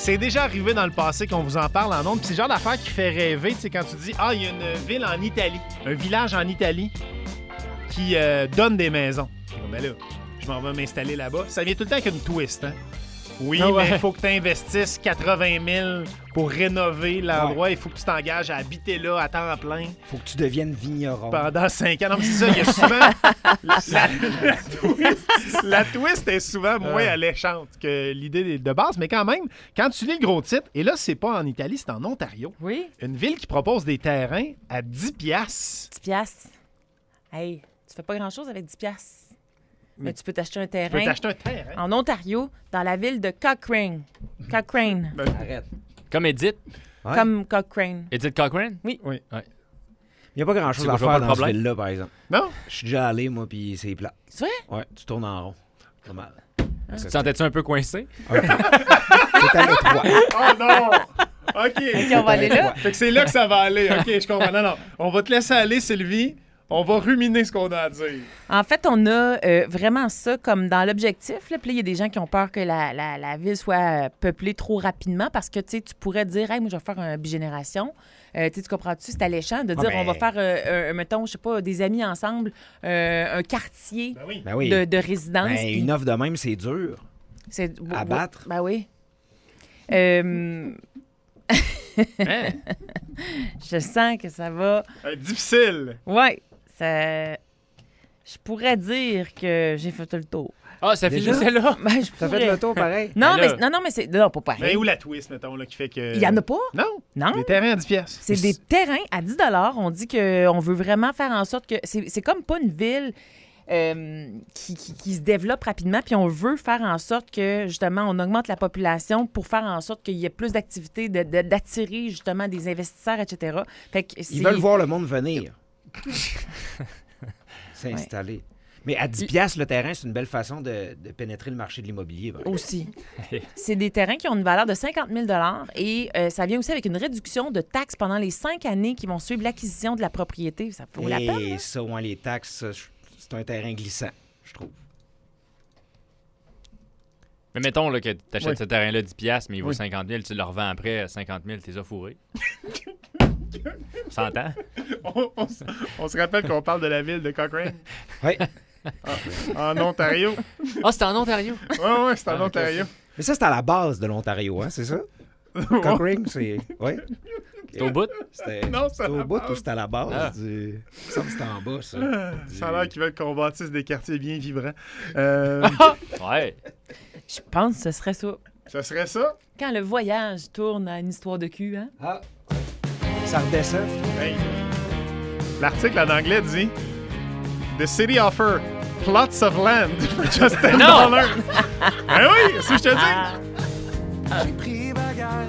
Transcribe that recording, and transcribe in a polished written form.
C'est déjà arrivé dans le passé qu'on vous en parle en ondes. Puis c'est le genre d'affaire qui fait rêver. C'est quand tu dis « Ah, il y a une ville en Italie, un village en Italie qui donne des maisons. » Ben là, je m'en vais m'installer là-bas. Ça vient tout le temps avec une twist, hein? Oui, Ah ouais. mais il faut que tu investisses 80 000 pour rénover l'endroit. Il faut que tu t'engages à habiter là à temps plein Faut que tu deviennes vigneron. pendant 5 ans. Non, mais c'est ça, il y a souvent... la twist est souvent moins alléchante que l'idée de base. Mais quand même, quand tu lis le gros titre, et là, c'est pas en Italie, c'est en Ontario. Oui, Une ville qui propose des terrains à 10 piastres. 10 piastres. Hey, tu fais pas grand-chose avec 10 piastres. Mais Mais tu peux t'acheter un Tu peux terrain t'acheter un terrain. en Ontario, dans la ville de Cochrane. Cochrane. Arrête. Comme Edith. Ouais. Comme Cochrane. Edith Cochrane? Oui. Il n'y a pas grand-chose C'est à quoi, je vois faire pas dans le ce problème. ville-là, par exemple. Non? Je suis déjà allé, moi, puis c'est plat. C'est vrai? Ouais, tu tournes en rond. Pas mal. Tu te sentais-tu un peu coincé? C'est à l'étroit. Oh non! OK. OK, on va aller là. Fait que c'est là que ça va aller. OK, je comprends. Non. On va te laisser aller, Sylvie. On va ruminer ce qu'on a à dire. En fait, on a vraiment ça comme dans l'objectif. Là. Puis là, il y a des gens qui ont peur que la ville soit peuplée trop rapidement parce que tu pourrais dire, hey, moi, je vais faire une bigénération. Tu comprends-tu? C'est alléchant de dire, ben- on va faire, mettons, je sais pas, des amis ensemble, un quartier Ben oui. Ben oui. de résidence. Ben, puis une offre de même, c'est dur. c'est à battre. Ben oui. Hein? Je sens que ça va. Difficile. Ouais. Ça... Je pourrais dire que j'ai fait le tour. Ah, ça fait Déjà? juste là. Ben, je T'as pourrais. fait le tour pareil? Non, Ben là- mais c'est. Non, pas pareil. Ben où la twist, mettons, là, qui fait que... Il y en a pas? Non. Non. Les terrains à 10 piastres. C'est des terrains à 10 $. On dit qu'on veut vraiment faire en sorte que... C'est comme pas une ville qui se développe rapidement, puis on veut faire en sorte que, justement, on augmente la population pour faire en sorte qu'il y ait plus d'activités, d'attirer, justement, des investisseurs, etc. Fait que Ils veulent voir le monde venir. S'installer. Mais à 10 piastres, le terrain, c'est une belle façon de pénétrer le marché de l'immobilier. par exemple. Aussi. C'est des terrains qui ont une valeur de 50 000 et ça vient aussi avec une réduction de taxes pendant les 5 années qui vont suivre l'acquisition de la propriété. Ça vaut la peine. Et ça, ouais, les taxes, ça, c'est un terrain glissant, je trouve. Mais mettons là, que tu achètes Oui. ce terrain-là 10 piastres, mais il vaut Oui. 50 000, tu le revends après 50 000, t'es fourré. On s'entend? On se rappelle qu'on parle de la ville de Cochrane, Oui. en Ontario. Ah, c'était en Ontario. Ouais, c'est en Ontario. Mais ça, c'est à la base de l'Ontario, hein, c'est ça? Cochrane, c'est... Oui. C'est au bout. Non, C'était au bout ou c'était à la base Ah. du... Ça, c'était en bas, ça. Ça a l'air qu'ils veulent qu'on bâtisse des quartiers bien vibrants. Ouais. Je pense que ce serait ça. Ça serait ça? Quand le voyage tourne à une histoire de cul, hein? Ah. Ça redescend. Hey. L'article en anglais dit The city offer plots of land for just $10. Ben oui, c'est ce que je te dis. Ah. J'ai pris